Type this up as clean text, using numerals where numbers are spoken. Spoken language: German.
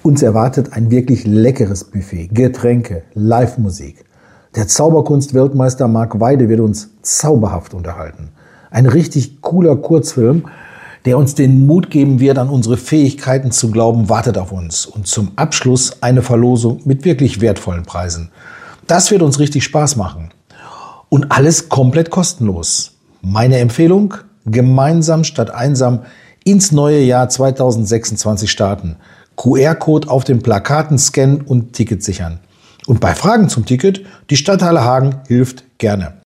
Uns erwartet ein wirklich leckeres Buffet, Getränke, Live-Musik. Der Zauberkunst-Weltmeister Mark Weide wird uns zauberhaft unterhalten. Ein richtig cooler Kurzfilm, der uns den Mut geben wird, an unsere Fähigkeiten zu glauben, wartet auf uns. Und zum Abschluss eine Verlosung mit wirklich wertvollen Preisen. Das wird uns richtig Spaß machen. Und alles komplett kostenlos. Meine Empfehlung: gemeinsam statt einsam ins neue Jahr 2026 starten. QR-Code auf den Plakaten scannen und Ticket sichern. Und bei Fragen zum Ticket, die Stadthalle Hagen hilft gerne.